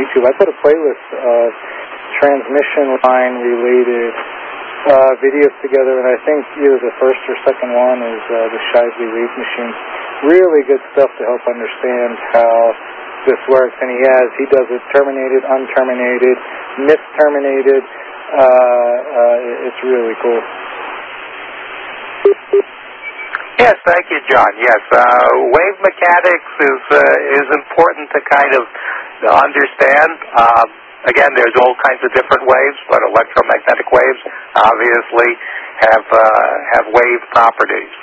YouTube. I put a playlist of transmission line related videos together, and I think either the first or second one is the Shisley wave machine. Really good stuff to help understand how this works. And he does it terminated, unterminated, misterminated. It's really cool. Yes, thank you, John. Yes, wave mechanics is important to kind of understand. Again, there's all kinds of different waves, but electromagnetic waves obviously have wave properties.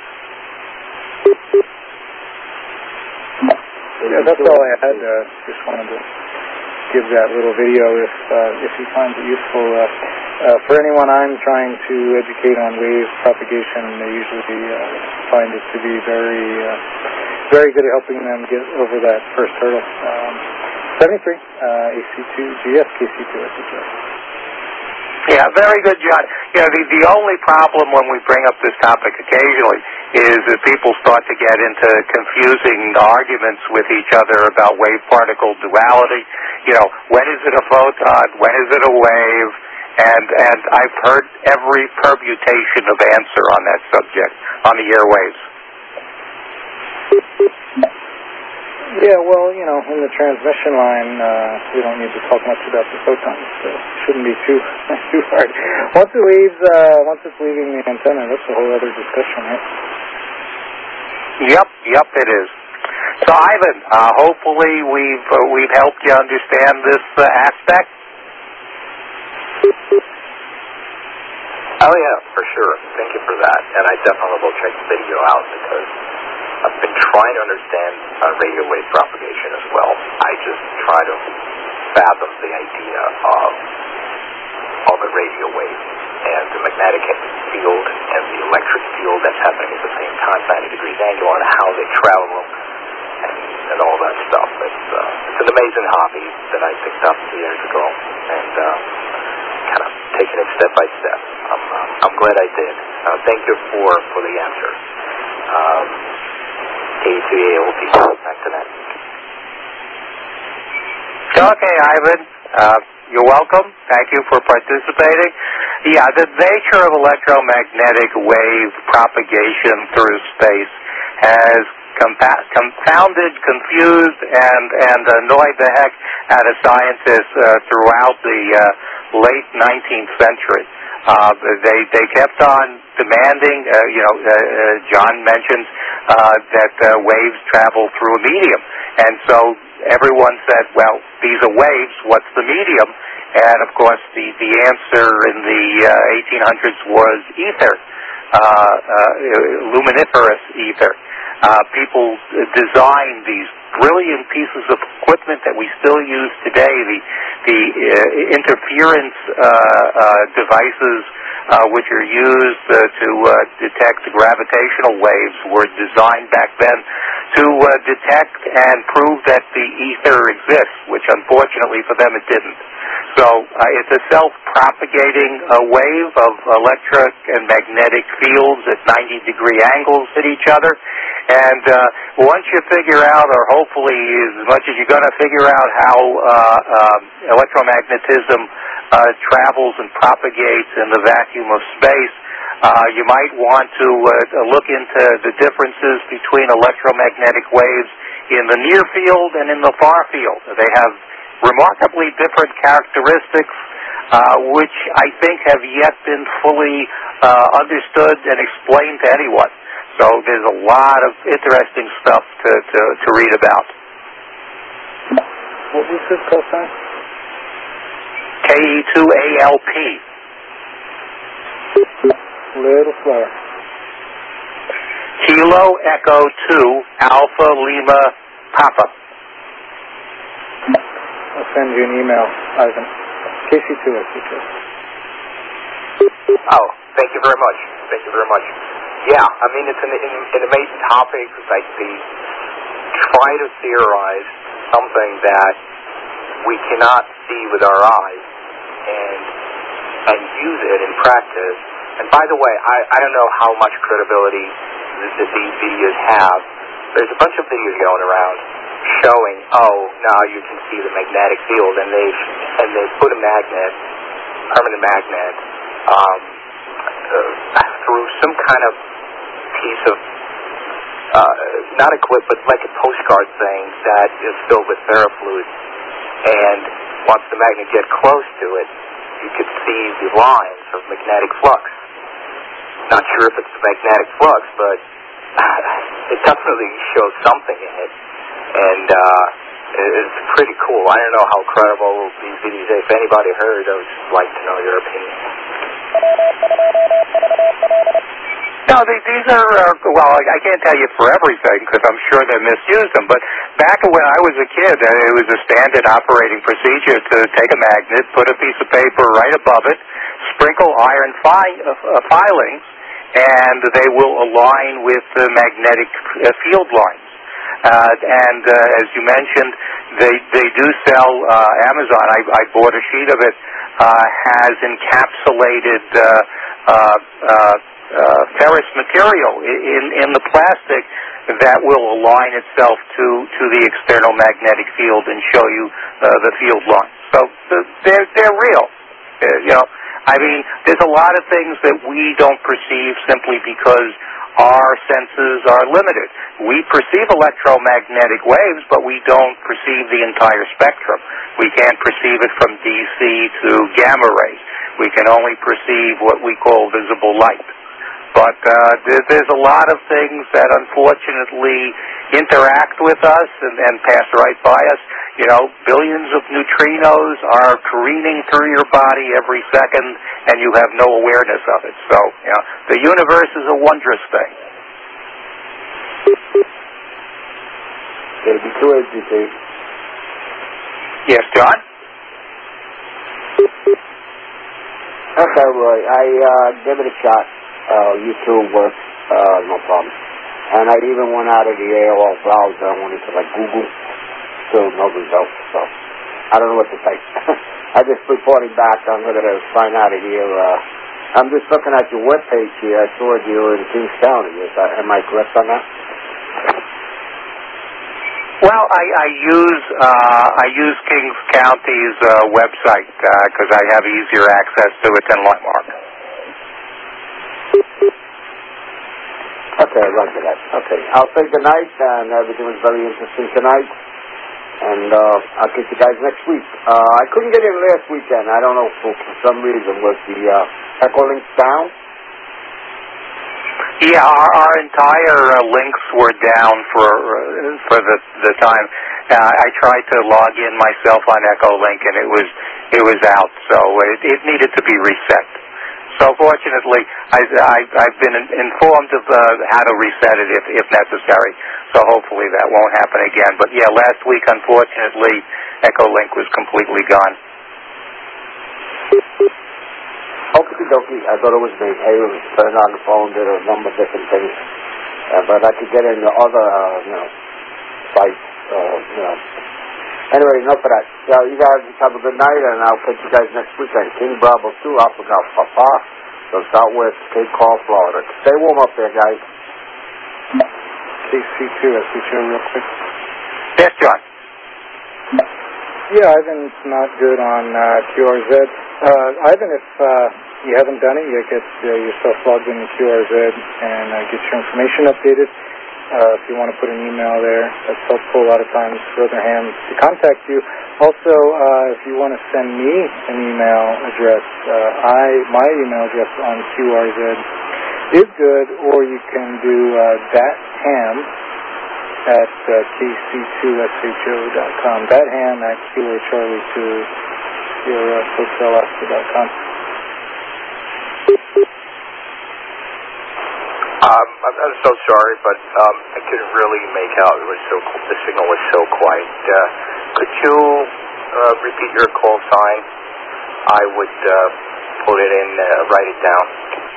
Yeah, that's all I had. Just wanted to give that little video if you find it useful. For anyone I'm trying to educate on wave propagation, they usually find it to be very good at helping them get over that first hurdle. 73, AC2, GS, KC2, Yeah, very good, John. You know, the only problem when we bring up this topic occasionally is that people start to get into confusing arguments with each other about wave-particle duality. You know, when is it a photon? When is it a wave? And I've heard every permutation of answer on that subject on the airwaves. Yeah, well, you know, in the transmission line, we don't need to talk much about the photons, so it shouldn't be too hard. Once it's leaving the antenna, that's a whole other discussion, right? Yep, it is. So, Ivan, hopefully we've helped you understand this aspect. Oh yeah, for sure. Thank you for that, and I definitely will check the video out because I've been trying to understand radio wave propagation as well. I just try to fathom the idea of a radio wave and the magnetic field and the electric field that's happening at the same time, 90 degrees angle, and how they travel and all that stuff. It's an amazing hobby that I picked up 2 years ago and kind of taking it step by step. I'm glad I did. Thank you for the answer. KC-AOP, back to that. Okay, Ivan. You're welcome. Thank you for participating. Yeah, the nature of electromagnetic wave propagation through space has confounded, confused, and annoyed the heck out of scientists throughout the late 19th century. They kept on demanding, John mentioned that waves travel through a medium. And so everyone said, well, these are waves, what's the medium? And, of course, the answer in the 1800s was ether, luminiferous ether. People designed these brilliant pieces of equipment that we still use today. The interference devices which are used to detect gravitational waves were designed back then to detect and prove that the ether exists, which unfortunately for them it didn't. So it's a self-propagating wave of electric and magnetic fields at 90-degree angles at each other. And once you figure out, or hopefully as much as you're going to figure out how electromagnetism travels and propagates in the vacuum of space, you might want to look into the differences between electromagnetic waves in the near field and in the far field. They have remarkably different characteristics, which I think have yet been fully understood and explained to anyone. So there's a lot of interesting stuff to read about. What was this cosine? KE2ALP. Little slower. Kilo Echo 2 Alpha Lima Papa. I'll send you an email, Ivan. KC2, I think. Oh, thank you very much. Thank you very much. Yeah, I mean, it's an amazing topic. Like they try to theorize something that we cannot see with our eyes and use it in practice. And by the way, I don't know how much credibility these videos have. There's a bunch of videos going around showing, now you can see the magnetic field, and they put a magnet, permanent magnet, through some kind of piece of, not a clip, but like a postcard thing that is filled with ferrofluid. And once the magnet gets close to it, you could see the lines of magnetic flux. Not sure if it's the magnetic flux, but it definitely shows something in it. And it's pretty cool. I don't know how credible these videos are. If anybody heard, I would just like to know your opinion. No, these are, well, I can't tell you for everything because I'm sure they misuse them, but back when I was a kid, it was a standard operating procedure to take a magnet, put a piece of paper right above it, sprinkle iron filings, and they will align with the magnetic field lines. And as you mentioned, they do sell, Amazon, I bought a sheet of it, has encapsulated ferrous material in the plastic that will align itself to the external magnetic field and show you the field line. So they're real. I mean, there's a lot of things that we don't perceive simply because our senses are limited. We perceive electromagnetic waves, but we don't perceive the entire spectrum. We can't perceive it from DC to gamma rays. We can only perceive what we call visible light. But there's a lot of things that unfortunately interact with us and pass right by us. Billions of neutrinos are careening through your body every second, and you have no awareness of it. So, the universe is a wondrous thing. Yes, John? Okay, Roy. I give it a shot. YouTube works, no problem. And I even went out of the AOL browser and went into Google. Still no results, so I don't know what to say. I just reporting back. I'm going to find out of here. I'm just looking at your webpage here. I saw you're in Kings County. Am I correct on that? Well, I use Kings County's website because I have easier access to it than Lightmark. Okay, roger that. Okay, I'll say good night, and everything was very interesting tonight. And I'll get you guys next week. I couldn't get in last weekend. I don't know for some reason. Was the Echo links down? Yeah, our entire links were down for the time. I tried to log in myself on Echolink, and it was out. So it needed to be reset. So fortunately, I've been informed of how to reset it if necessary. So hopefully that won't happen again. But yeah, last week, unfortunately, Echolink was completely gone. Okie dokie. I thought it was me. I turned on the phone, did a number of different things. But I could get into other, sites, Anyway, enough of that. You guys have a good night, and I'll catch you guys next weekend. King Bravo 2, Alpha Golf Papa, from Southwest Cape Coral, Florida. Stay warm up there, guys. KC2, I'll switch over real quick. Yes, John. Yeah, Ivan's not good on QRZ. Ivan, if you haven't done it, you get yourself logged into QRZ and get your information updated. If you want to put an email there, that's helpful a lot of times for other hands to contact you. Also, if you want to send me an email address, my email address on QRZ is good, or you can do thatham at kc2sho.com. Thatham at QHRley2hoteloscar.com. I'm so sorry, but I couldn't really make out. The signal was so quiet. Could you repeat your call sign? I would put it in, write it down.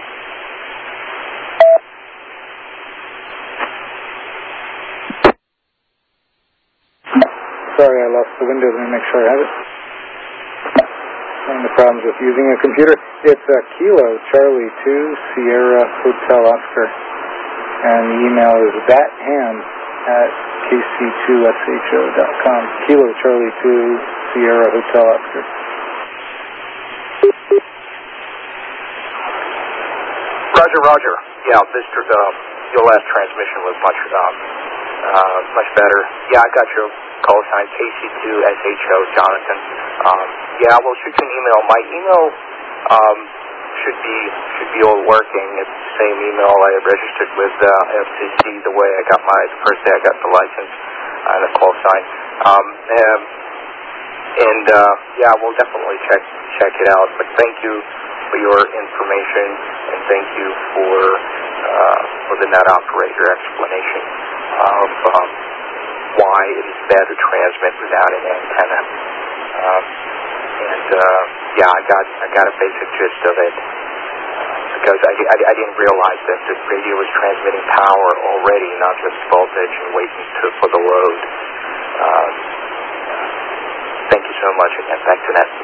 Sorry, I lost the Windows. Let me make sure I have it. And the problems with using a computer. It's Kilo Charlie 2 Sierra Hotel Oscar. And the email is thatham at kc2sho.com. Kilo Charlie 2 Sierra Hotel Oscar. Roger. Yeah, your last transmission was much better. Yeah, I got your call sign, KC2SHO, Jonathan. Yeah, we'll shoot you an email. My email should be all working. It's the same email I registered with FCC the way I got the first day I got the license and the call sign. Yeah, we'll definitely check it out. But thank you for your information, and thank you for the net operator explanation of why it is bad to transmit without an antenna. Yeah, I got a basic gist of it because I didn't realize that the radio was transmitting power already, not just voltage and waiting for the load. Thank you so much again. Back to that.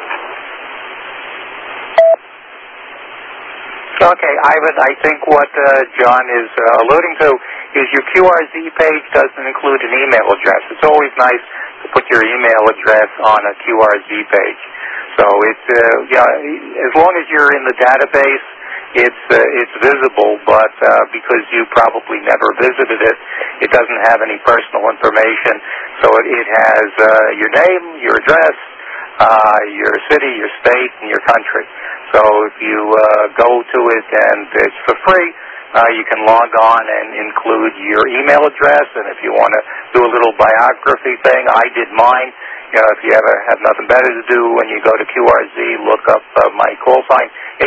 Okay, Ivan, I think what John is alluding to is your QRZ page doesn't include an email address. It's always nice to put your email address on a QRZ page. So it's as long as you're in the database, it's visible. But because you probably never visited it, it doesn't have any personal information. So it has your name, your address, your city, your state, and your country. So if you go to it and it's for free, you can log on and include your email address. And if you want to do a little biography thing, I did mine. If you ever have nothing better to do when you go to QRZ, look up my call sign,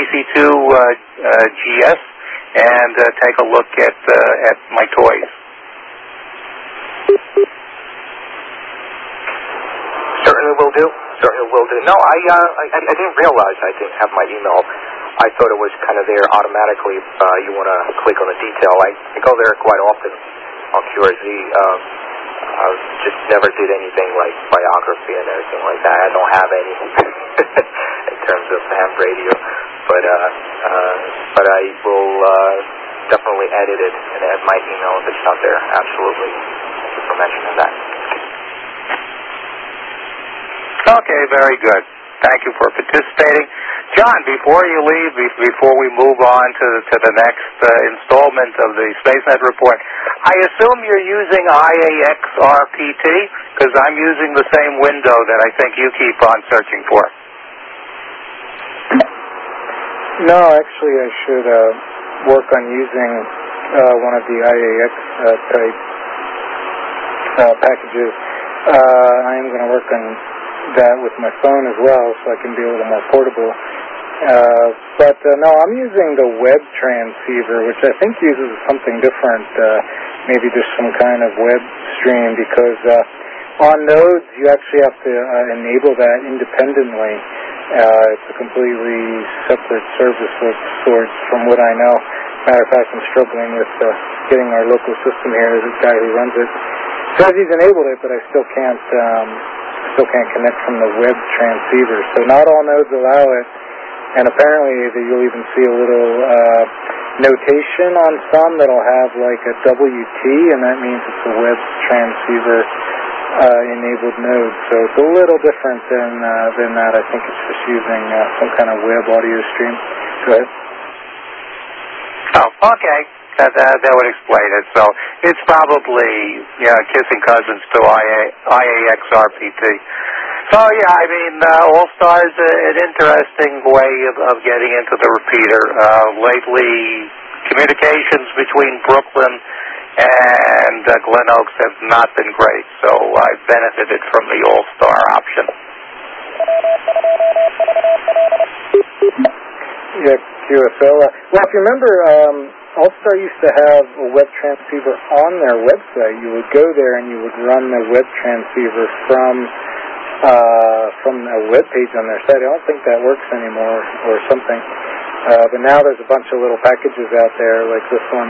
AC2GS, and take a look at my toys. Certainly will do. No, I didn't realize I didn't have my email. I thought it was kind of there automatically. You want to click on the detail. I go there quite often on QRZ. Just never did anything like biography and everything like that. I don't have any in terms of ham radio, but I will definitely edit it and add my email if it's not there. Absolutely. Thank you for mentioning that. Okay, very good. Thank you for participating. John, before you leave, before we move on to the next installment of the SpaceNet report, I assume you're using IAX-RPT, because I'm using the same window that I think you keep on searching for. No, actually I should work on using one of the IAX type packages. I am going to work on that with my phone as well, so I can be a little more portable. But no, I'm using the web transceiver, which I think uses something different, maybe just some kind of web stream, because on nodes you actually have to enable that independently. It's a completely separate service of sorts, from what I know. Matter of fact, I'm struggling with getting our local system here. There's a guy who runs it. Says he's enabled it, but I still can't connect from the web transceiver. So not all nodes allow it, and apparently you'll even see a little notation on some that'll have like a WT, and that means it's a web transceiver enabled node. So it's a little different than that. I think it's just using some kind of web audio stream. Go ahead. Oh, okay. That would explain it. So it's probably kissing cousins to IAX-RPT. So yeah, I mean, All-Star's an interesting way of getting into the repeater. Lately, communications between Brooklyn and Glen Oaks have not been great. So I've benefited from the All-Star option. Yeah, QSL. Well, if you remember, All-Star used to have a web transceiver on their website. You would go there and you would run the web transceiver from a web page on their site. I don't think that works anymore or something. But now there's a bunch of little packages out there like this one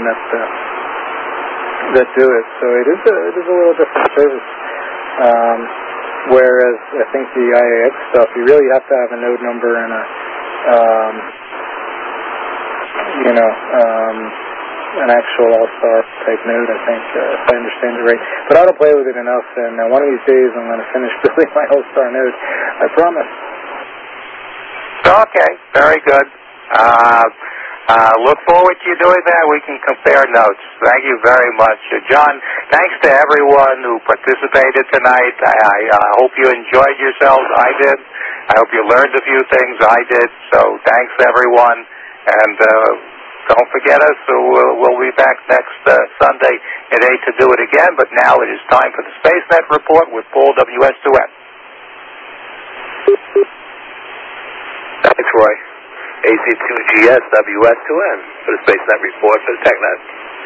that do it. So it is a little different service. Whereas I think the IAX stuff, you really have to have a node number and an actual all-star type node, I think, if I understand it right. But I don't play with it enough, and one of these days I'm going to finish building my all-star node. I promise. Okay, very good. Look forward to you doing that. We can compare notes. Thank you very much. John, thanks to everyone who participated tonight. I hope you enjoyed yourselves. I did. I hope you learned a few things. I did. So thanks, everyone. And don't forget us. We'll be back next Sunday at 8 to do it again. But now it is time for the SpaceNet Report with Paul WS2M. Thanks, Roy. AC2GS WS2M for the SpaceNet Report for the TechNet.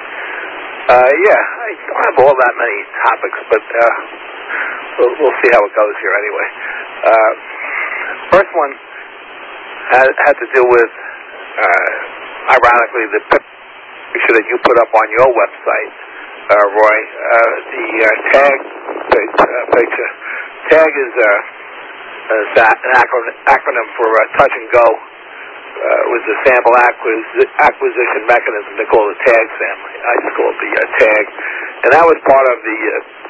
I don't have all that many topics, but we'll see how it goes here anyway. First one had to do with, ironically, the picture that you put up on your website, Roy, the TAG picture. TAG is an acronym for Touch and Go. Was the sample acquisition mechanism. They call it the TAG family. I just call it the TAG. And that was part of the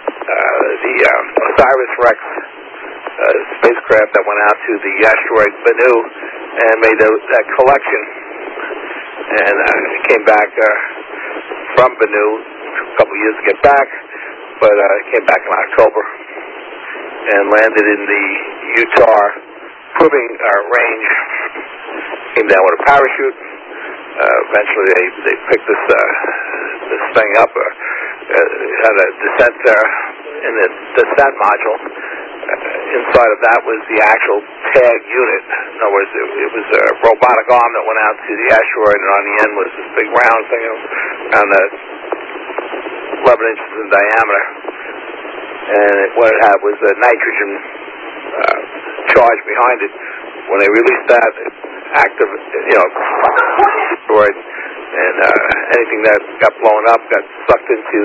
OSIRIS-REx spacecraft that went out to the asteroid Bennu and made that collection. And it came back from Bennu. It took a couple of years to get back, but it came back in October and landed in the Utah proving range. Came down with a parachute. Eventually, they picked this thing up. Had a descent in the descent module. Inside of that was the actual TAG unit. In other words, it was a robotic arm that went out to the asteroid, and on the end was this big round thing, around 11 inches in diameter. And what it had was a nitrogen charge behind it. When they released that, active, asteroid, and anything that got blown up got sucked into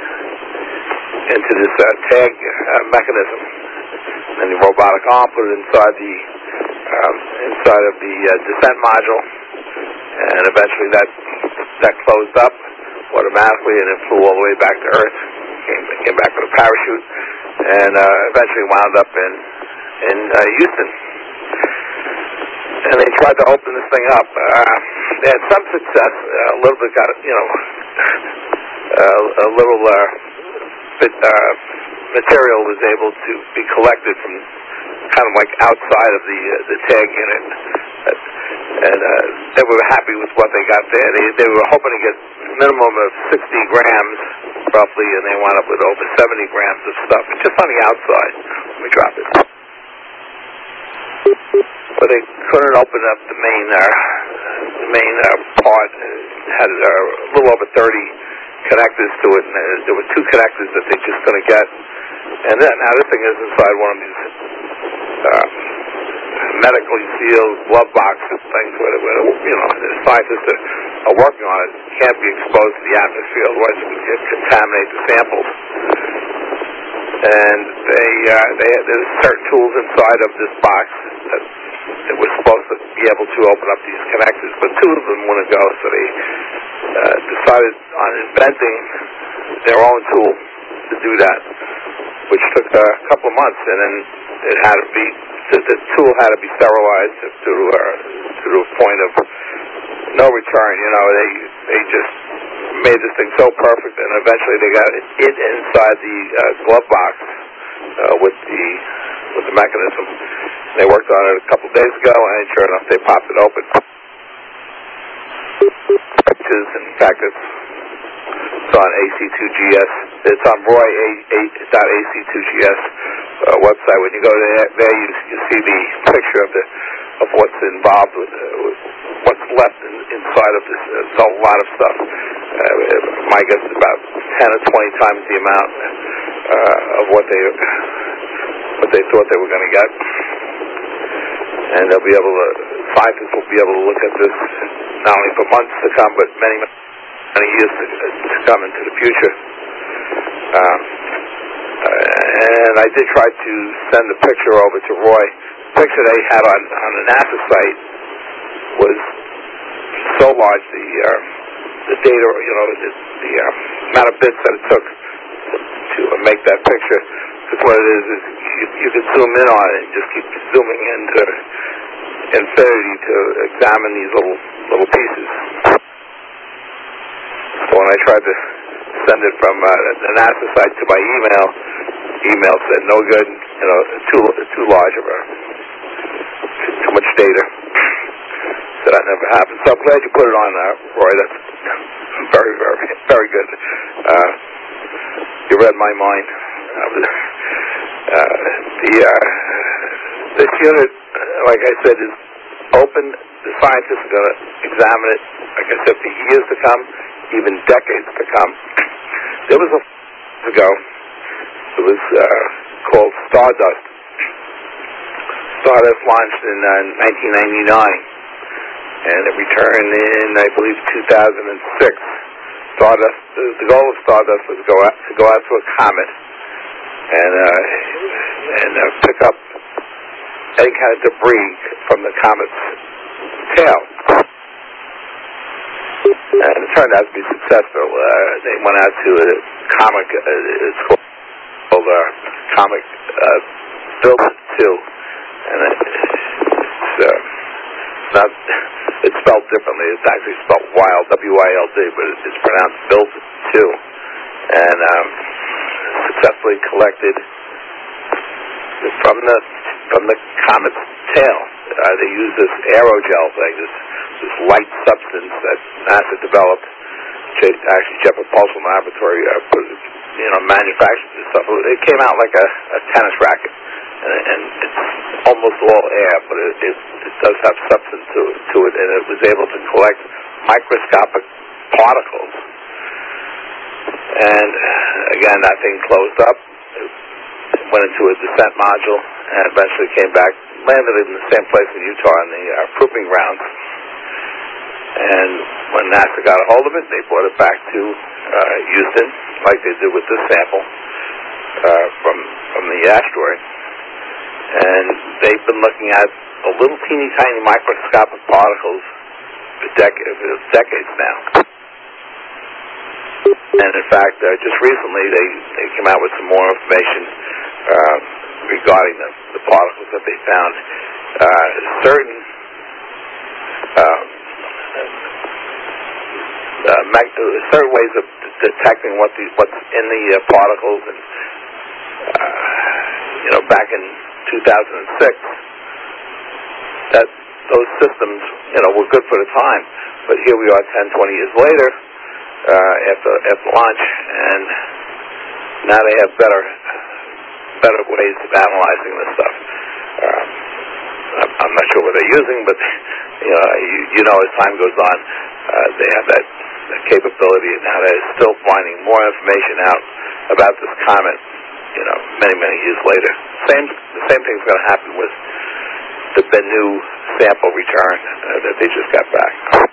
this TAG mechanism, and the robotic arm put it inside of the descent module, and eventually that closed up automatically, and it flew all the way back to Earth. Came back with a parachute, and eventually wound up in Houston. And they tried to open this thing up. They had some success. A little bit got, a little bit material was able to be collected from kind of like outside of the TAG unit. And they were happy with what they got there. They were hoping to get a minimum of 60 grams, roughly, and they wound up with over 70 grams of stuff. Just on the outside. Let me drop it. But they couldn't open up the main part. It had a little over 30 connectors to it, and there were 2 connectors that they just couldn't get. And then, now this thing is inside one of these medically sealed glove boxes things where the scientists that are working on it can't be exposed to the atmosphere, otherwise it would contaminate the samples. And there's certain tools inside of this box that were supposed to be able to open up these connectors, but 2 of them wouldn't go, so they decided on inventing their own tool to do that, which took a couple of months, and then the tool had to be sterilized to a point of no return. They just made this thing so perfect, and eventually they got it inside the glove box with the mechanism. They worked on it a couple of days ago, and sure enough, they popped it open. In fact, it's on AC2GS. It's on Roy8.AC2GS website. When you go there, you see the picture of what's involved with what's left inside of this. It's a lot of stuff. My guess is about 10 or 20 times the amount of what they thought they were going to get. And scientists will be able to look at this not only for months to come, but many years to come into the future. And I did try to send the picture over to Roy. The picture they had on the NASA site was so large, the the data, the amount of bits that it took to make that picture. Because what it is you can zoom in on it and just keep zooming into infinity to examine these little pieces. So when I tried to send it from the NASA site to my email said no good, too large of too much data. So that never happened. So I'm glad you put it on, Roy. That's very, very, very good. You read my mind. This unit, like I said, is open. The scientists are going to examine it, like I said, for years to come, even decades to come. There was ago, it was called Stardust. Stardust launched in 1999, and it returned in, I believe, 2006. Stardust. The goal of Stardust was to go out to a comet and pick up any kind of debris from the comet's tail. And it turned out to be successful. They went out to a comet. It's called Comet Build 2, and it's spelled differently. It's actually spelled Wild, W-I-L-D, but it's pronounced Build 2, and successfully collected from the comet's tail. They use this aerogel thing, this light substance that NASA developed. Actually, Jet Propulsion Laboratory manufactured this stuff. It came out like a tennis racket, and it's almost all air, but it does have substance to it, and it was able to collect microscopic particles. And again, that thing closed up. It went into a descent module, and eventually came back, landed in the same place in Utah in the proving grounds. And when NASA got a hold of it, they brought it back to Houston, like they did with this sample from the asteroid. And they've been looking at the little teeny tiny microscopic particles for decades now. And in fact, just recently they came out with some more information regarding the particles that they found. Certain ways of detecting what's in the particles, and back in 2006, that those systems were good for the time, but here we are 10, 20 years later after launch, and now they have better ways of analyzing this stuff. I'm not sure what they're using, but as time goes on, they have that capability, and now they're still finding more information out about this comet. Many years later. The same thing's going to happen with the Bennu sample return that they just got back.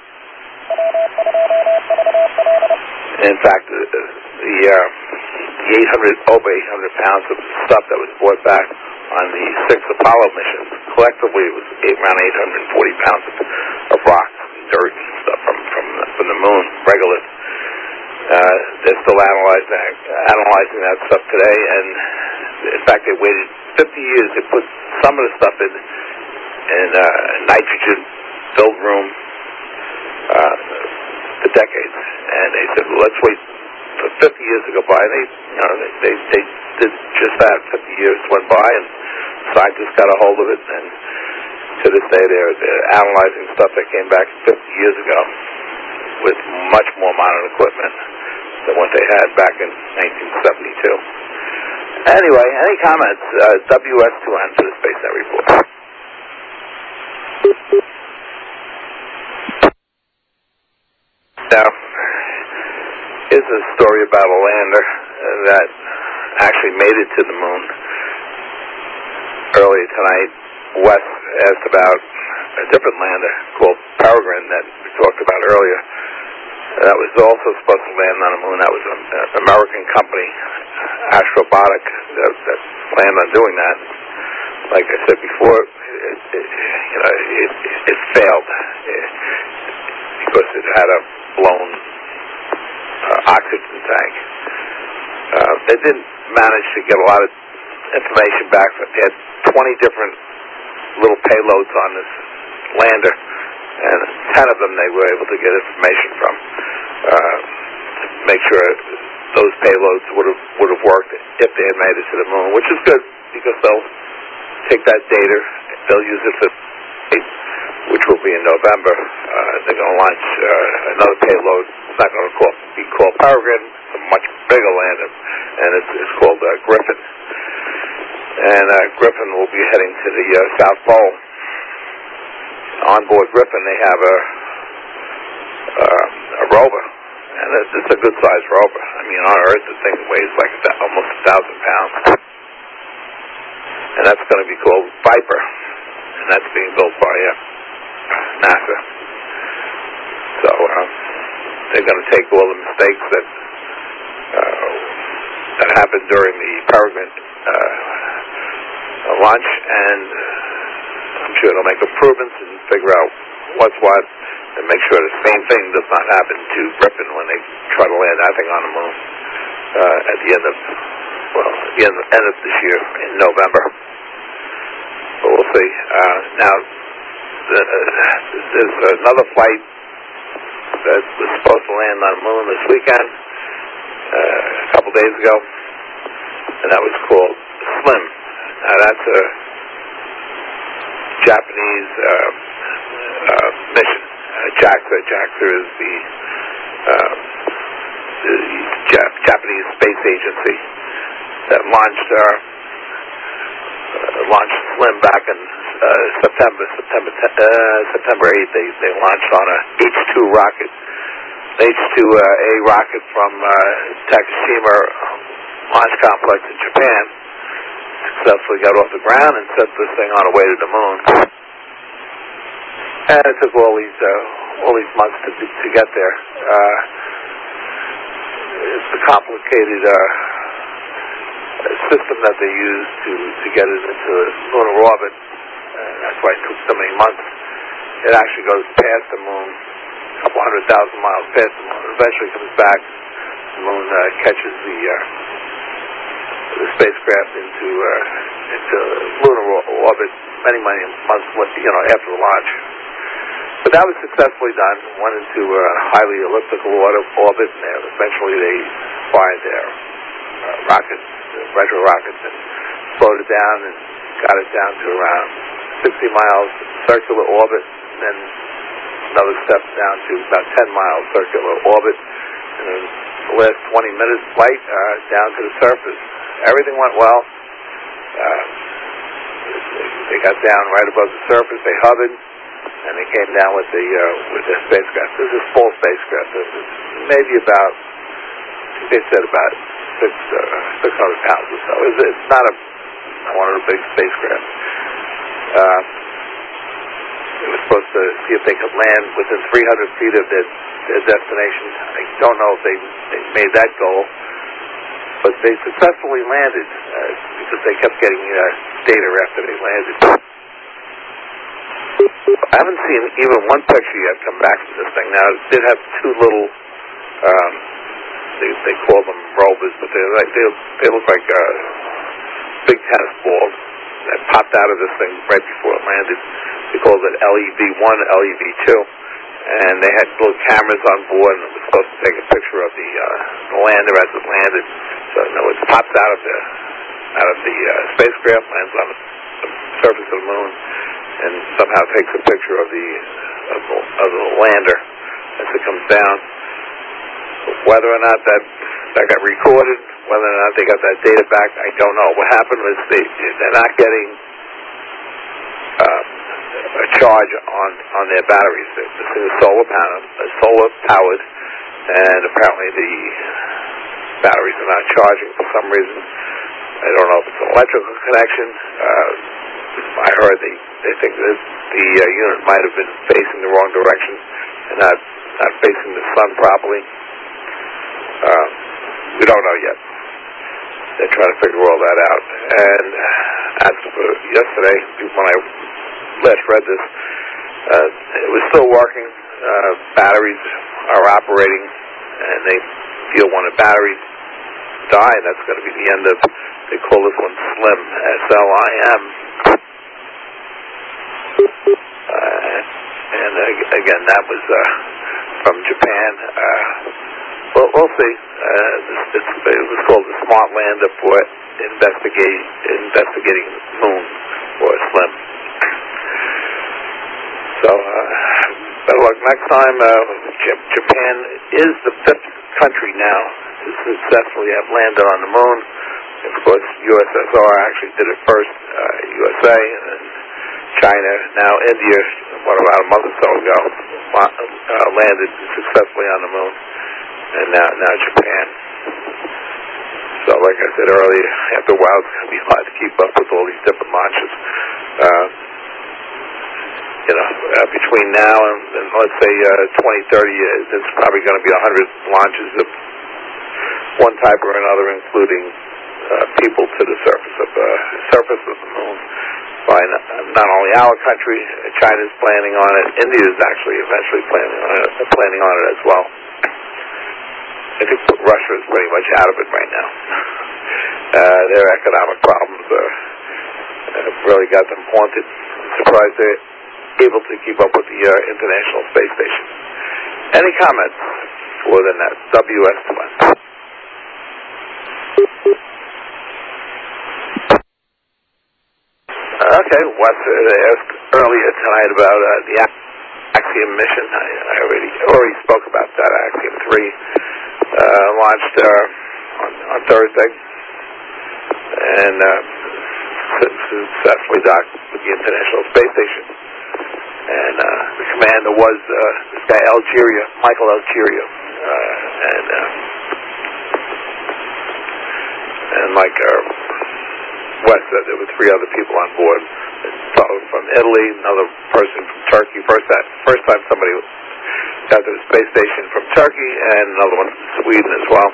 In fact, the 800 pounds of stuff that was brought back on the 6 Apollo missions, collectively it was around 840 pounds of rocks and dirt and stuff from the moon, regolith. They're still analyzing that stuff today, and in fact they waited 50 years to put some of the stuff in nitrogen-filled room for decades, and they said, well, let's wait for 50 years to go by. They did just that. 50 years went by, and scientists got a hold of it, and to this day they're analyzing stuff that came back 50 years ago with much more modern equipment than what they had back in 1972. Anyway, any comments? WS2N for the SpaceNet report. Now, here's a story about a lander that actually made it to the moon. Earlier tonight, Wes asked about a different lander called Peregrine that we talked about earlier. That was also supposed to land on the moon. That was an American company, Astrobotic, that planned on doing that. Like I said before, it failed because it had a blown they didn't manage to get a lot of information back. They had 20 different little payloads on this lander, and 10 of them they were able to get information from to make sure those payloads would have worked if they had made it to the moon, which is good because they'll take that data, they'll use it for, which will be in November. They're going to launch another payload. It's not going to be called Peregrine. It's a much bigger lander, and it's called Griffin. And Griffin will be heading to the South Pole. On board Griffin, they have a rover, and it's a good-sized rover. I mean, on Earth, the thing weighs like almost 1,000 pounds. And that's going to be called Viper, and that's being built by NASA. So they're going to take all the mistakes that happened during the Peregrine launch, and I'm sure they'll make improvements and figure out what's what, and make sure the same thing does not happen to Griffin when they try to land that thing on the moon at the end of this year in November. But we'll see. Now, there's another flight that was supposed to land on the moon this weekend, a couple days ago, and that was called SLIM. Now, that's a Japanese mission. JAXA is the Japanese space agency that launched SLIM back in September 8th. They launched on a H-2 rocket, H-2A rocket from Takashima Launch Complex in Japan. Successfully got off the ground and sent this thing on the way to the moon. And it took all these months to get there. It's a complicated system that they use to get it into lunar orbit. That's why it took so many months. It actually goes past the moon, a couple 100,000 miles past the moon. Eventually comes back. The moon catches the spacecraft into lunar orbit many months after the launch. But that was successfully done. Went into a highly elliptical orbit, and eventually they fired their retro rockets, and slowed it down and got it down to around 60 miles circular orbit, and then another step down to about 10 miles circular orbit, and then the last 20 minutes flight down to the surface. Everything went well. They got down right above the surface. They hovered, and they came down with the spacecraft. This is a full spacecraft. Maybe about, they said about 600 pounds or so. It's not one of the big spacecraft. They were supposed to see if they could land within 300 feet of their destination. I don't know if they made that goal, but they successfully landed because they kept getting data after they landed. I haven't seen even one picture yet come back from this thing. Now, it did have two little, they call them rovers, but they look like big tennis balls that popped out of this thing right before it landed. They called it LEV-1, LEV-2, and they had little cameras on board, and it was supposed to take a picture of the lander as it landed. So it pops out of the spacecraft, lands on the surface of the moon, and somehow takes a picture of the lander as it comes down. Whether or not that got recorded, whether or not they got that data back, I don't know. What happened was they're not getting a charge on their batteries. This thing is solar powered, and apparently the batteries are not charging for some reason. I don't know if it's an electrical connection. I heard they think that the unit might have been facing the wrong direction and not facing the sun properly. We don't know yet. They're trying to figure all that out. And as for yesterday, when I last read this, it was still working. Batteries are operating, and they feel when a battery die, and that's going to be the end of, they call this one SLIM, S-L-I-M. And again, that was from Japan. We'll see. It was called the Smart Lander for investigating the moon, or SLIM. So, better luck next time. Japan is the 5th country now to successfully have landed on the moon. Of course, USSR actually did it first, USA, and then China. Now India, about a month or so ago, landed successfully on the moon, and now Japan. So, like I said earlier, after a while, it's going to be hard to keep up with all these different launches. Between now and let's say 2030, there's probably going to be 100 launches of one type or another, including people to the surface of the moon. By not only our country, China's planning on it. India is actually eventually planning on it as well. I think Russia is pretty much out of it right now. Their economic problems have really got them haunted. I'm surprised they're able to keep up with the International Space Station. Any comments for the WS-20? Okay, what they asked earlier tonight about the Axiom mission. I already spoke about that. Axiom 3 launched on Thursday, and successfully docked with the International Space Station. And the commander was this guy Michael Algeria, and like Wes said, there were 3 other people on board. A fellow from Italy, another person from Turkey. First time somebody got to the space station from Turkey, and another one from Sweden as well.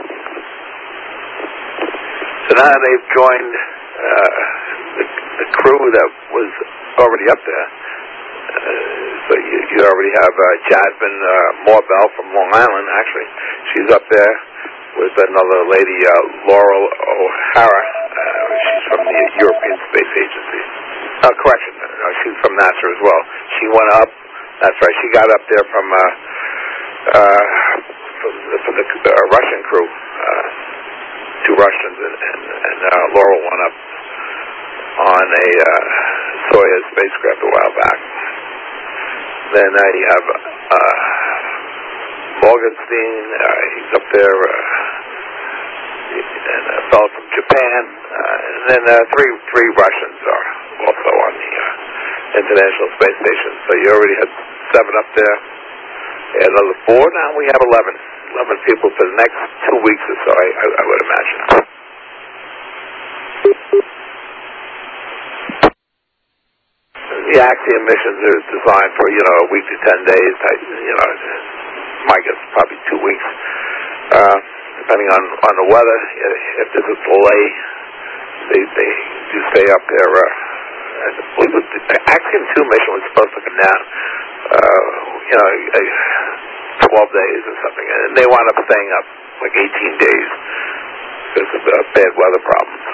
So now they've joined the crew that was already up there. So you already have Jasmine Morbell from Long Island, actually. She's up there with another lady, Laurel O'Hara. She's from the European Space Agency. Correction, she's from NASA as well. She went up, that's right, she got up there from the Russian crew. 2 Russians, and Laurel went up on a Soyuz spacecraft a while back. Then you have Morgenstein, he's up there, and a fellow from Japan, and then 3 Russians are also on the International Space Station. So you already had 7 up there. And another 4, now we have 11 people for the next 2 weeks or so, I would imagine. The Axiom missions are designed for, a week to 10 days. My guess probably 2 weeks. Depending on the weather, if there's a delay, they do stay up there. I believe the Axiom 2 mission was supposed to come down, 12 days or something, and they wound up staying up like 18 days because of bad weather problems.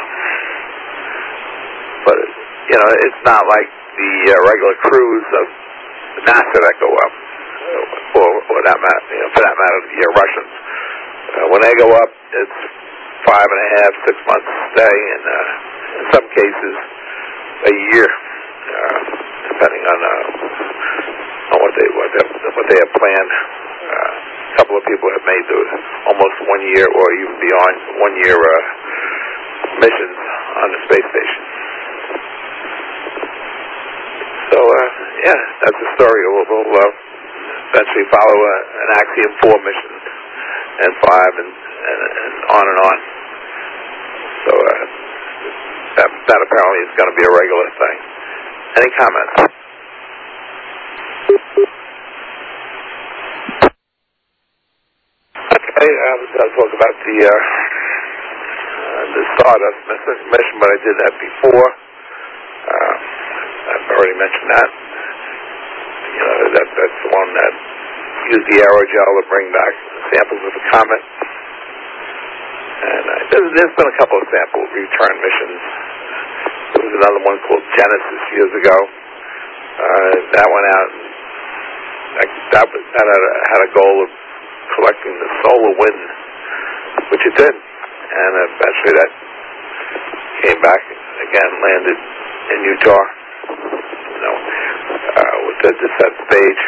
But it's not like the regular crews of NASA that go up, or that matter, for that matter, the Russians. When they go up, it's 5.5, 6 months stay, and in some cases, a year, depending on what they have planned. A couple of people have made almost 1 year, or even beyond 1 year missions on the space station. So, that's the story. We'll eventually follow an Axiom 4 mission, and 5, and on and on. So, that apparently is going to be a regular thing. Any comments? Okay, I'll talk about the Stardust mission, but I did that before. I've already mentioned that. That's the one that used the aerogel to bring back samples of the comet. And there's been a couple of sample return missions. There was another one called Genesis years ago. That went out. That had a goal of collecting the solar wind, which it did. And eventually that came back again, landed in Utah, with the descent stage.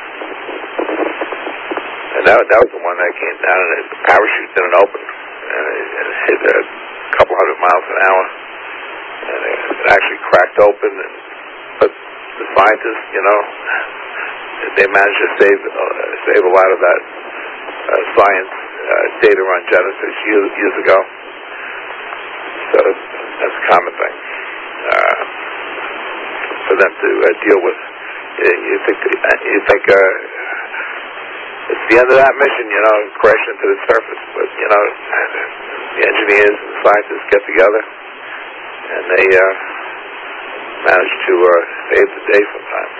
And that was the one that came down and the parachute didn't open. And it hit a couple hundred miles an hour. And it actually cracked open. But the scientists, they managed to save a lot of that science data on Genesis years ago. So that's a common thing for them to deal with. You think it's the end of that mission, crash into the surface. But the engineers and the scientists get together, and they manage to save the day sometimes.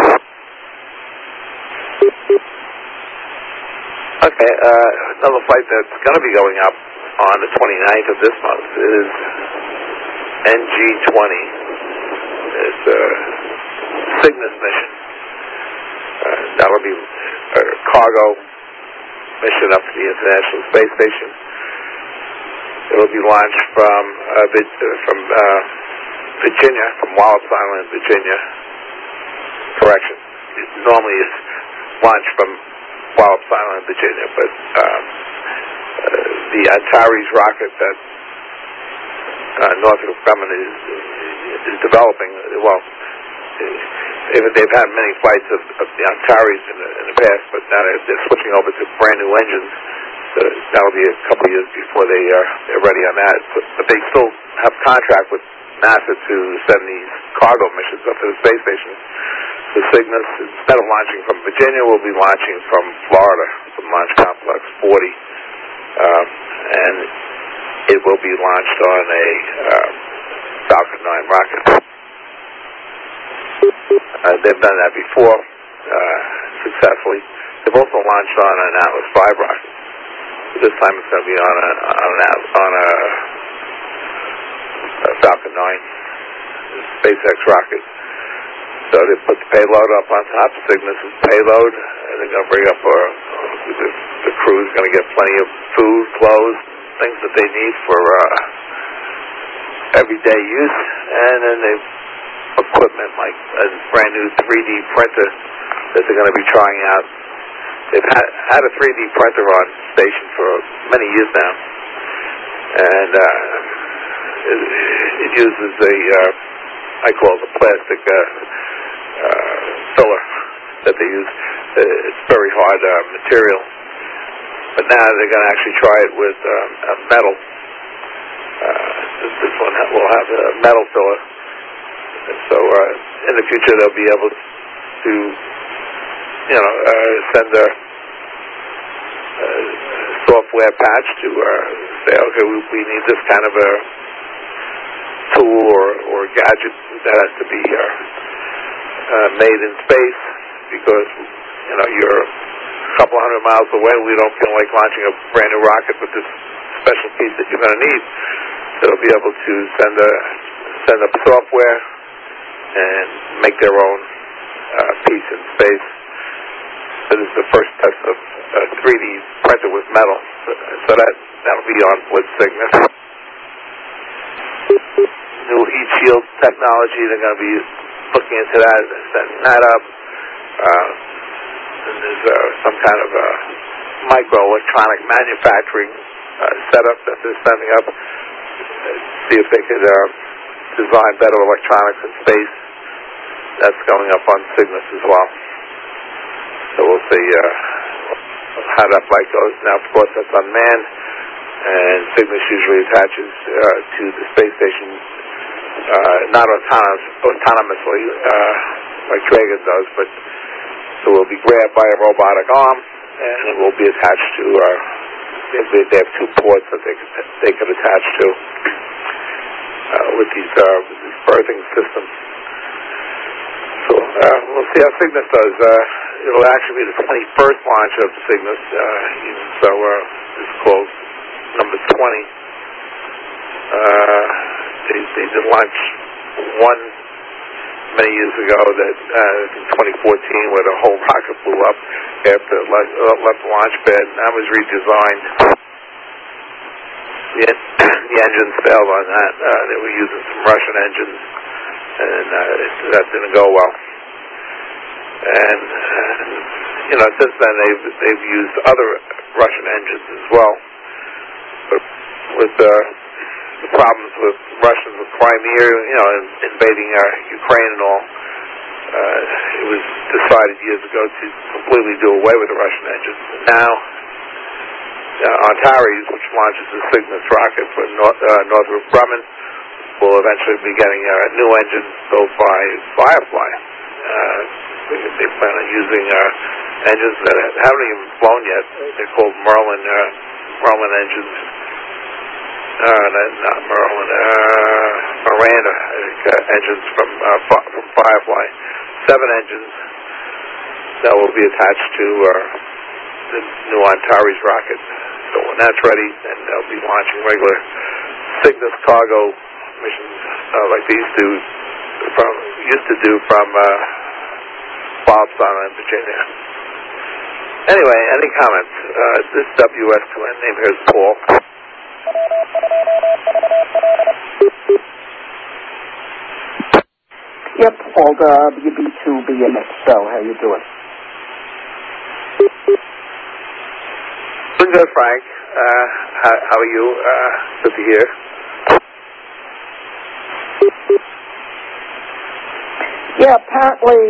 Okay, another flight that's going to be going up on the 29th of this month is NG-20. It's a Cygnus mission. That'll be a cargo mission up to the International Space Station. It will be launched from Virginia, from Wallops Island, Virginia. Correction. Normally it's launched from Wallops Island, Virginia, but the Antares rocket that Northrop Grumman is developing, well, they've had many flights of the Antares in the past, but now they're switching over to brand new engines. So that'll be a couple of years before they're ready on that. But they still have contract with NASA to send these cargo missions up to the space station. The Cygnus, instead of launching from Virginia, will be launching from Florida, from Launch Complex 40. And it will be launched on a Falcon 9 rocket. They've done that before successfully. They've also launched on an Atlas V rocket. This time it's going to be on a Falcon 9 SpaceX rocket. So they put the payload up on top, Cygnus' payload, and they're going to bring up the crew's going to get plenty of food, clothes, things that they need for everyday use, and then they've equipment like a brand new 3D printer that they're going to be trying out. They've had a 3D printer on station for many years now, and it uses I call it a plastic filler that they use. It's very hard material, but now they're going to actually try it with metal. This one will have a metal filler. So in the future they'll be able to, send a software patch to say, okay, we need this kind of a tool or gadget that has to be made in space because you're a couple hundred miles away. We don't feel like launching a brand new rocket with this special piece that you're going to need. So they'll be able to send up software and make their own piece in space. So this is the first test of a 3D printer with metal. So that'll be on board Cygnus. New heat shield technology, they're going to be looking into that and setting that up. And there's some kind of a microelectronic manufacturing setup that they're setting up. See if they could design better electronics in space. That's going up on Cygnus as well. So we'll see how that flight goes. Now, of course, that's unmanned, and Cygnus usually attaches to the space station, not autonomously like Dragon does, but it will be grabbed by a robotic arm, and it will be attached to. They have two ports that they could attach to with these berthing systems. So we'll see how Cygnus does. It'll actually be the 21st launch of Cygnus, so it's called number 20. They did launch one many years ago that in 2014 where the whole rocket blew up after it left the launch pad, and that was redesigned. The engines failed on that. They were using some Russian engines, and that didn't go well. And since then they've used other Russian engines as well. But with the problems with Russians with Crimea, invading Ukraine and all, it was decided years ago to completely do away with the Russian engines. Now, Antares, which launches the Cygnus rocket for Northrop Grumman, will eventually be getting new engines built by Firefly. They plan on using engines that haven't even flown yet. They're called Merlin engines. Not Merlin, Miranda engines from Firefly. 7 engines that will be attached to the new Antares rocket. So when that's ready, then they'll be launching regular Cygnus cargo missions like they used to do from Bob's Island, Virginia. Anyway, any comments? This is WS2N. Name here is Paul. Yep, Paul, WB2BMX. How you doing? Doing good, Frank. How are you? Good to hear. Yeah, apparently,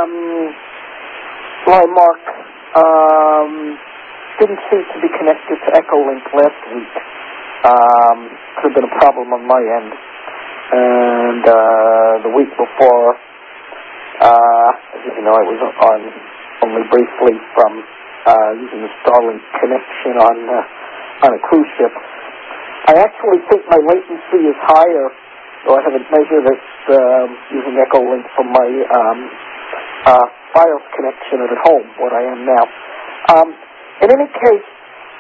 Mark didn't seem to be connected to Echolink last week. Could have been a problem on my end. And the week before, as you know, I was on only briefly from using the Starlink connection on a cruise ship. I actually think my latency is higher, though I haven't measured it using Echolink from my Fios connection at home, what I am now. In any case,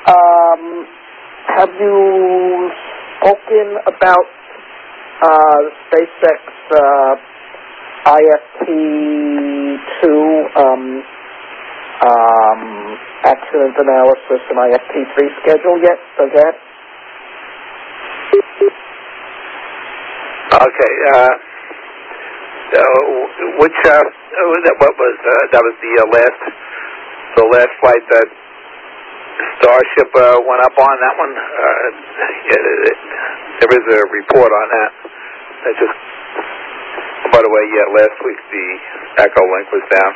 have you spoken about the SpaceX IFT-2 accident analysis and IFT-3 schedule yet? Does that? Okay. What was that? Was the last flight that Starship went up on? That one. There is a report on that. By the way, last week the Echolink was down.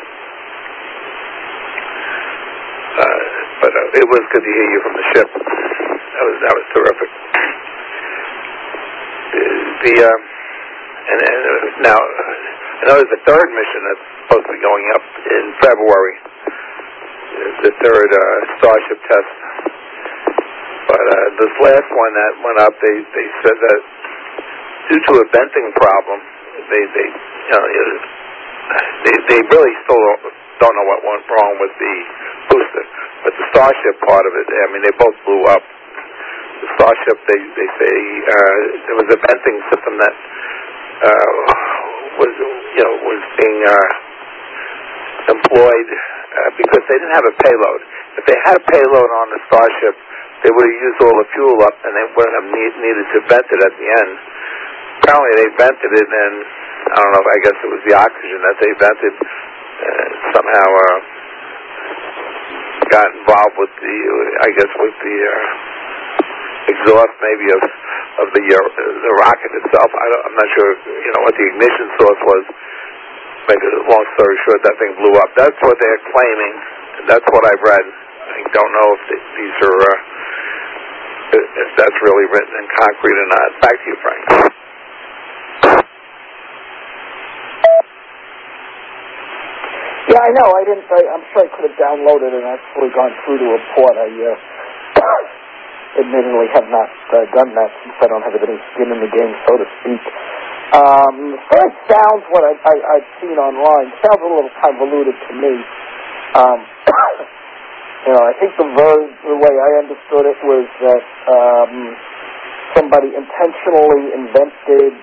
But it was good to hear you from the ship. That was terrific. And now I know there's a third mission that's supposed to be going up in February. The third Starship test. But this last one that went up, they said that due to a venting problem, they really still don't know what went wrong with the booster. But the Starship part of it, they both blew up. The Starship, they say there was a venting system that was being employed because they didn't have a payload. If they had a payload on the Starship, they would have used all the fuel up, and they wouldn't have needed to vent it at the end. Apparently, they vented it, and I don't know. I guess it was the oxygen that they vented somehow got involved with the exhaust maybe of the rocket itself. I'm not sure what the ignition source was. Make a long story short, that thing blew up. That's what they're claiming. That's what I've read. I don't know if these are if that's really written in concrete or not. Back to you, Frank. Yeah, I know. I'm sure I could have downloaded and actually gone through the report. I admittedly have not done that since I don't have any skin in the game, so to speak. First sounds what I've seen online. Sounds a little convoluted to me. I think the way I understood it was that somebody intentionally vented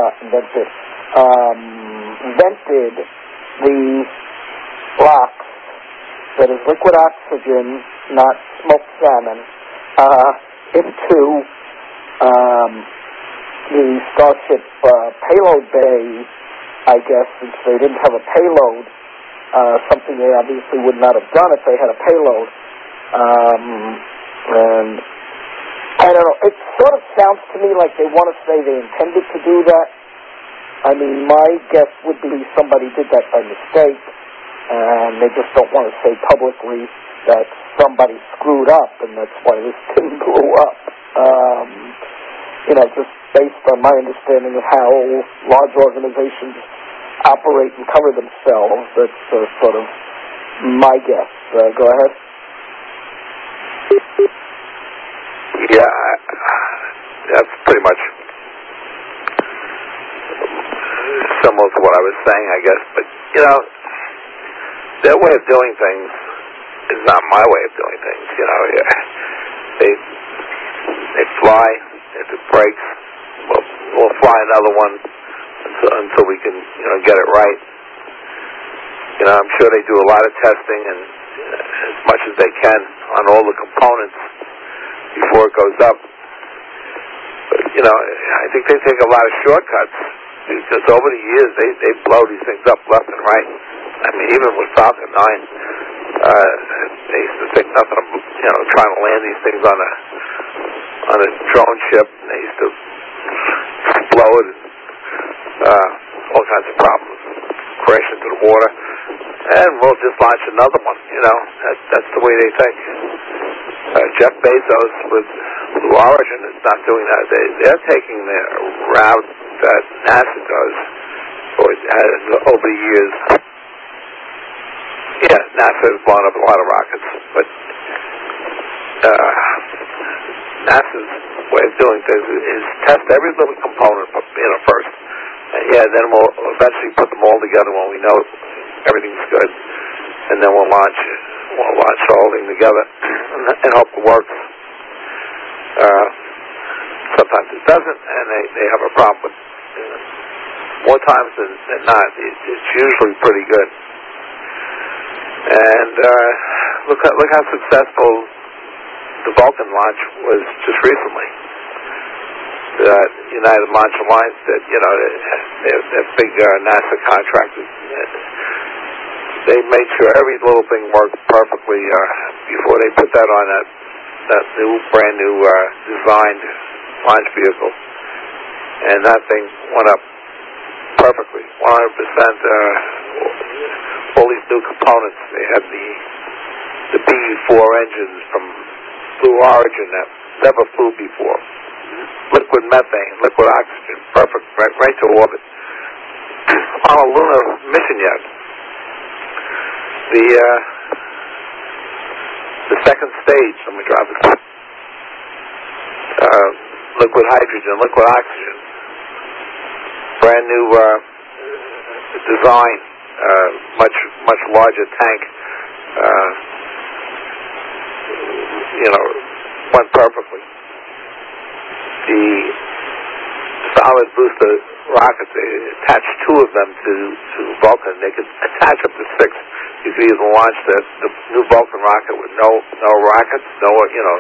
the rocks, that is liquid oxygen, not smoked salmon, into the Starship payload bay, I guess, since they didn't have a payload, something they obviously would not have done if they had a payload. And I don't know, it sort of sounds to me like they want to say they intended to do that. I mean, my guess would be somebody did that by mistake, and they just don't want to say publicly that somebody screwed up, and that's why this thing blew up. Just based on my understanding of how large organizations operate and cover themselves, that's sort of my guess. Go ahead. Yeah, that's pretty much similar to what I was saying, I guess. But, their way of doing things is not my way of doing things. They fly. If it breaks, we'll fly another one until we can, get it right. I'm sure they do a lot of testing and as much as they can on all the components before it goes up. But, I think they take a lot of shortcuts because over the years they blow these things up left and right. I mean, even with Falcon 9, they used to think nothing of, trying to land these things on a drone ship, and they used to explode and all kinds of problems, crash into the water, and we'll just launch another one. That's the way they think. Jeff Bezos with Blue Origin is not doing that. They're taking the route that NASA does, or has over the years. Yeah, NASA has blown up a lot of rockets, but NASA's way of doing things is test every little component, first. And then we'll eventually put them all together when we know everything's good, and then we'll launch the whole thing together and hope it works. Sometimes it doesn't, and they have a problem with more times than not. It's usually pretty good. And look how successful the Vulcan launch was just recently. The United Launch Alliance, that they're big NASA contractors. They made sure every little thing worked perfectly before they put that on that brand new designed launch vehicle, and that thing went up perfectly, 100%. All these new components. They had the BE-4 engines from Blue Origin that never flew before. Liquid methane, liquid oxygen, perfect, right to orbit. On a lunar mission yet. The second stage, let me drop it. Liquid hydrogen, liquid oxygen. Brand new design, much larger tank. Went perfectly. The solid booster rockets, they attached two of them to Vulcan. They could attach up to six. You could either launch the new Vulcan rocket with no rockets, no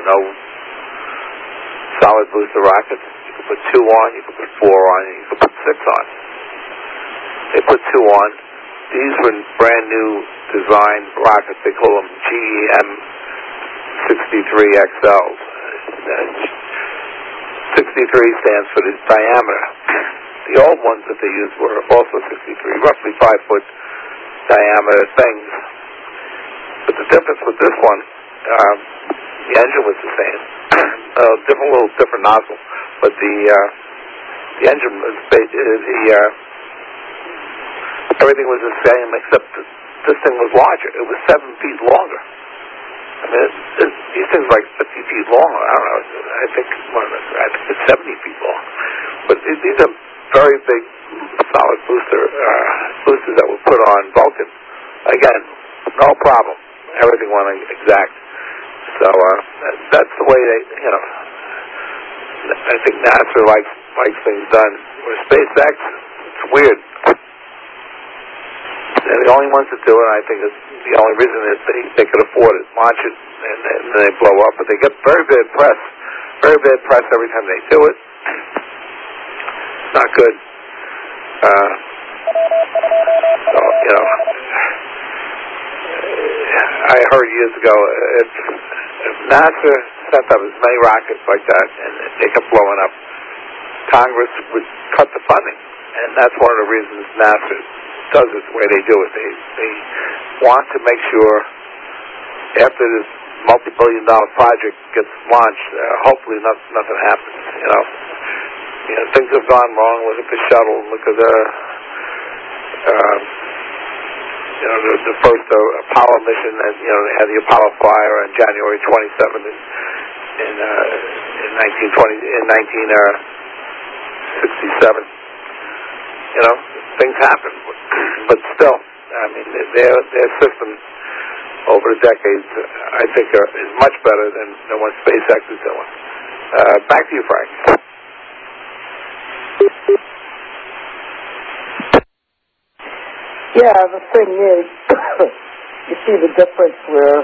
solid booster rockets. You could put two on, you could put four on, and you could put six on. They put two on. These were brand new design rockets. They call them GEM 63XLs. 63 stands for the diameter. The old ones that they used were also 63, roughly 5-foot diameter things. But the difference with this one, the engine was the same, different nozzle, but the engine was everything was the same except this thing was larger. It was 7 feet longer. I mean, these things are like 50 feet long. I don't know. I think it's 70 feet long. But these are very big, solid boosters that were put on Vulcan. Again, no problem. Everything went exact. So that's the way they, I think NASA likes things done. With SpaceX, it's weird. They're the only ones that do it. I think it's the only reason is they could afford it, launch it, and then they blow up. But they get very bad press every time they do it. It's not good. I heard years ago if NASA sent up as many rockets like that and they kept blowing up, Congress would cut the funding, and that's one of the reasons NASA does it the way they do it. They want to make sure after this multi-billion-dollar project gets launched, hopefully nothing happens. Things have gone wrong. Look at the shuttle. Look at the first Apollo mission, and they had the Apollo fire on January 27th in 1967. Things happen, but still, I mean, their system over the decades, I think, is much better than what SpaceX is doing. Back to you, Frank. Yeah, the thing is, you see the difference where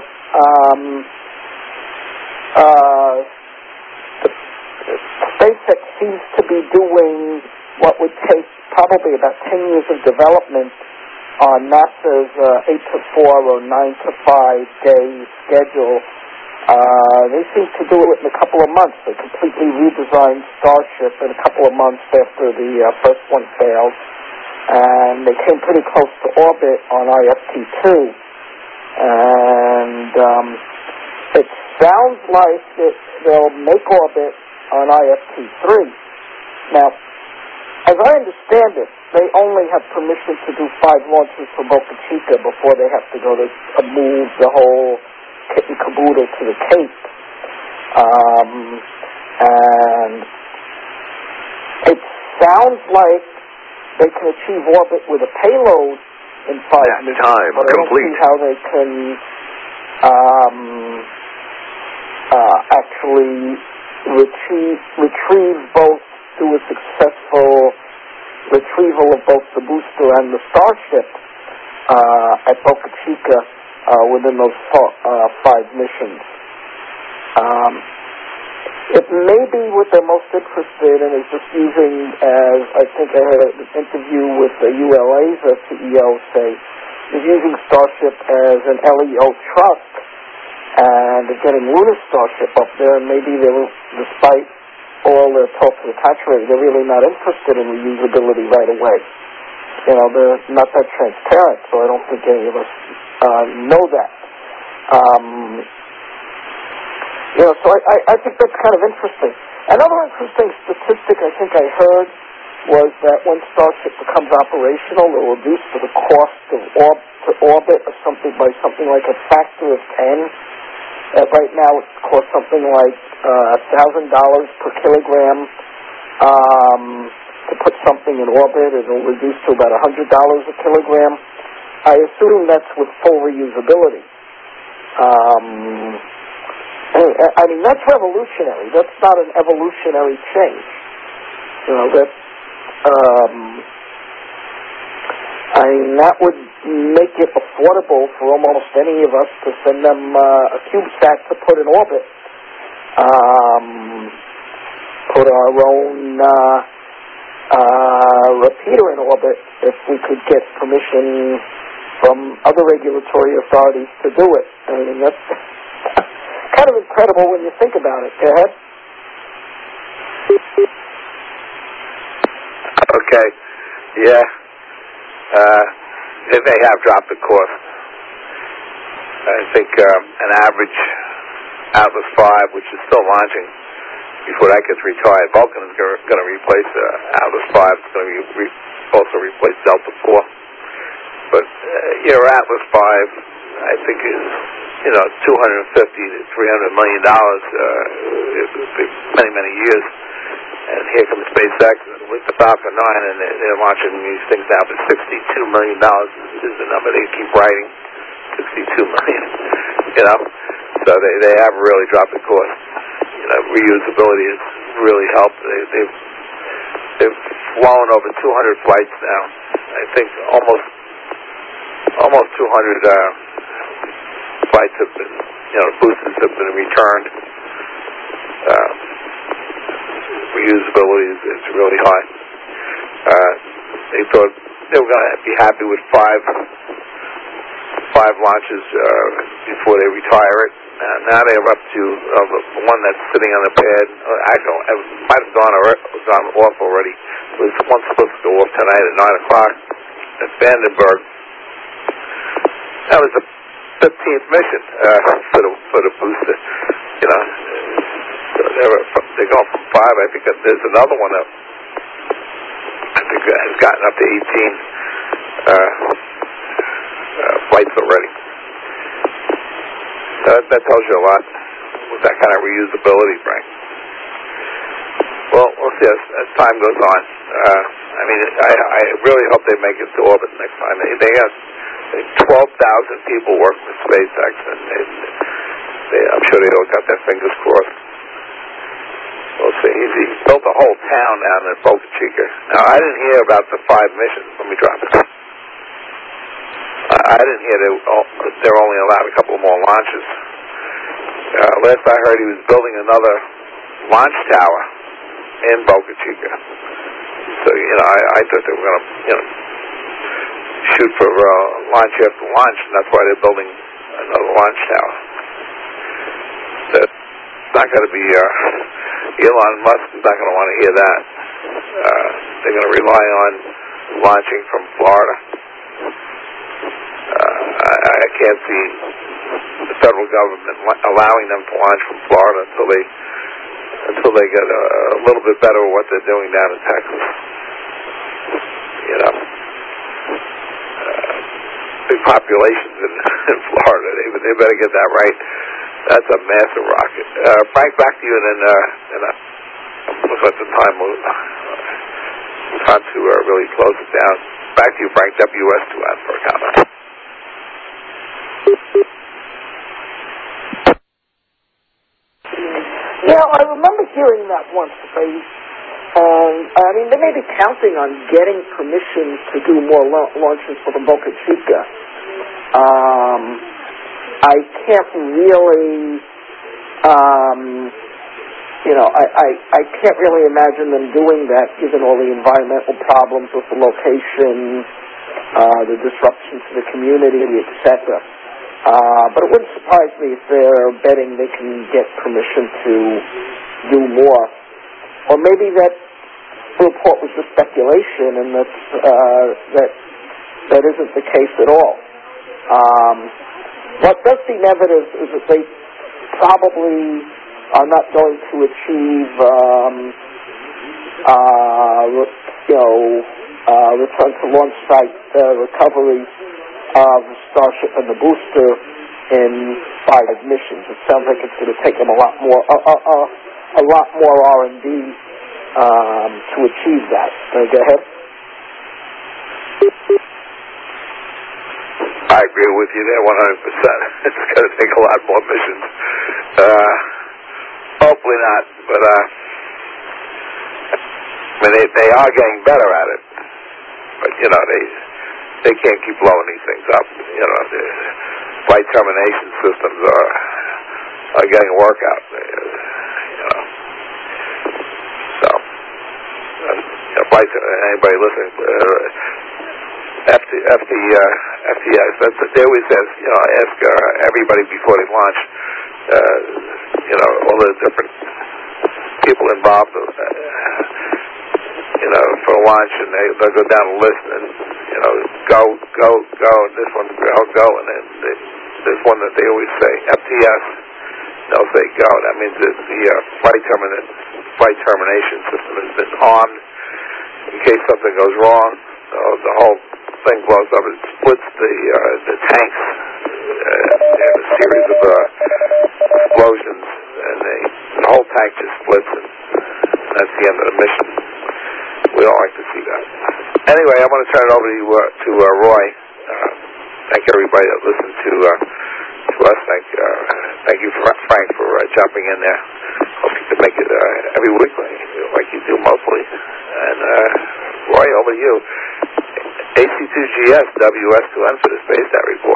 SpaceX seems to be doing what would take probably about 10 years of development on NASA's 8 to 4 or 9 to 5 day schedule. They seem to do it in a couple of months. They completely redesigned Starship in a couple of months after the first one failed. And they came pretty close to orbit on IFT-2. And it sounds like they'll make orbit on IFT-3. Now, as I understand it, they only have permission to do 5 launches for Boca Chica before they have to go to move the whole kit and caboodle to the Cape. And it sounds like they can achieve orbit with a payload in 5 minutes. Time but complete. I don't see how they can actually retrieve both, do a successful retrieval of both the booster and the Starship at Boca Chica within those 5 missions. It may be what they're most interested in is just using, as I think I had an interview with the ULA's CEO say, is using Starship as an LEO truck and getting lunar Starship up there, and maybe they will, despite all their talk to the contrary, they're really not interested in reusability right away. They're not that transparent, so I don't think any of us know that. So I think that's kind of interesting. Another interesting statistic I think I heard was that when Starship becomes operational, it will reduce the cost to orbit or something like a factor of 10. Right now it costs something like $1,000 per kilogram to put something in orbit. It will reduce to about $100 a kilogram. I assume that's with full reusability. I mean, that's revolutionary. That's not an evolutionary change. That would make it affordable for almost any of us to send them a CubeSat to put in orbit. Put our own repeater in orbit if we could get permission from other regulatory authorities to do it. I mean, that's kind of incredible when you think about it. Go ahead. Okay. Yeah. They have dropped the cost. I think an average Atlas V, which is still launching before that gets retired, Vulcan is going to replace Atlas V. It's going to also replace Delta IV. But your Atlas V, I think, is $250 to $300 million many, many years. And here comes SpaceX with the Falcon 9, and they're launching these things now for $62 million is the number they keep writing. $62 million, So they have really dropped the cost. Reusability has really helped. They've flown over 200 flights now. I think almost 200 flights have been, boosters have been returned. Reusability is really high. They thought they were going to be happy with five launches before they retire it. Now they're up to one that's sitting on the pad. Actually, it might have gone off already. It was one supposed to go off tonight at 9 o'clock at Vandenberg. That was the 15th mission for the booster. They're going from 5. I think there's another one up. I think that has gotten up to 18 flights already. That tells you a lot with that kind of reusability, Frank. Well, we'll see as time goes on. I really hope they make it to orbit next time. They have 12,000 people working for SpaceX, and I'm sure they all got their fingers crossed. We'll see. He built a whole town down in Boca Chica. Now, I didn't hear about the 5 missions. Let me drop it. I didn't hear they're only allowed a couple more launches. Last I heard, he was building another launch tower in Boca Chica. So, I thought they were going to, shoot for launch after launch, and that's why they're building another launch tower. It's not going to be, Elon Musk is not going to want to hear that. They're going to rely on launching from Florida. I can't see the federal government allowing them to launch from Florida until they get a little bit better at what they're doing down in Texas. Big populations in Florida. They better get that right. That's a massive rocket. Frank, back to you, and then looks like the time will time to really close it down. Back to you, Frank. WS2 out for a comment. I remember hearing that once, and they may be counting on getting permission to do more launches for the Boca Chica. I can't really, I can't really imagine them doing that given all the environmental problems with the location, the disruption to the community, etc. But it wouldn't surprise me if they're betting they can get permission to do more. Or maybe that report was just speculation, and that isn't the case at all. What does seem evident is that they probably are not going to achieve, return to launch site recovery of the Starship and the booster in 5 missions. It sounds like it's going to take them a lot more R&D to achieve that. Go ahead. I agree with you there 100%. It's going to take a lot more missions. Hopefully not, but they are getting better at it. But they can't keep blowing these things up. The flight termination systems are getting work out. So, anybody listening, FTX, they always says, ask everybody before they launch, all the different people involved, for launch, and they'll go down the list and, go, and this one, go, and then there's one that they always say, FTS, they'll say go. That means that the flight termination system has been armed in case something goes wrong. The whole thing blows up. It splits the tanks in a series of explosions, and the whole tank just splits, and that's the end of the mission. We don't like to see that. Anyway, I want to turn it over to Roy. Thank everybody that listened to us. Thank Thank you, Frank, for jumping in there. Hope you can make it every week like you do mostly. And Roy, over to you. AC2GS WS2N for the Space Net report.